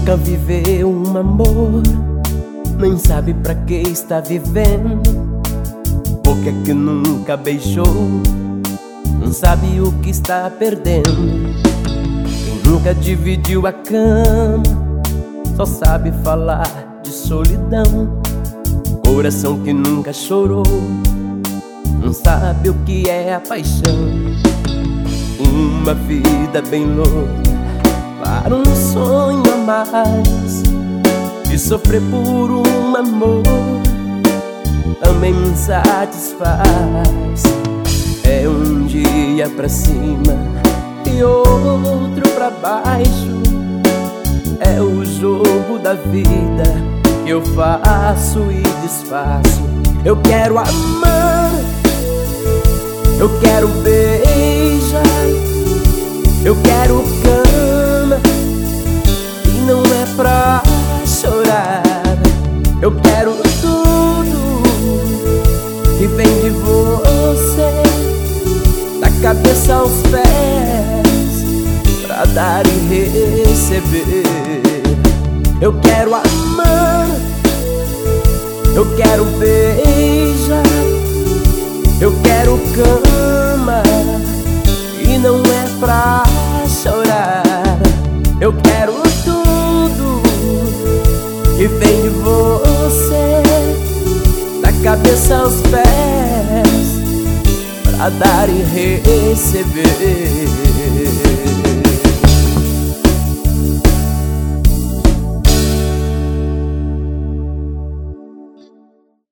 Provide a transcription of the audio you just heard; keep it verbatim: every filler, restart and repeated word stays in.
Nunca viveu um amor, nem sabe pra que está vivendo. Porque é que nunca beijou, não sabe o que está perdendo. Quem nunca dividiu a cama, só sabe falar de solidão. Coração que nunca chorou, não sabe o que é a paixão. Uma vida bem louca para um sonho a mais, e sofrer por um amor também me satisfaz. É um dia pra cima e outro pra baixo, é o jogo da vida que eu faço e desfaço. Eu quero amar, eu quero beijar, eu quero cama, e não é pra chorar. Eu quero tudo que vem de você, da cabeça aos pés, pra dar e receber. Eu quero amar, eu quero beijar, eu quero cama, e não é pra chorar. Eu quero tudo que vem de você, da cabeça aos pés, pra dar e receber.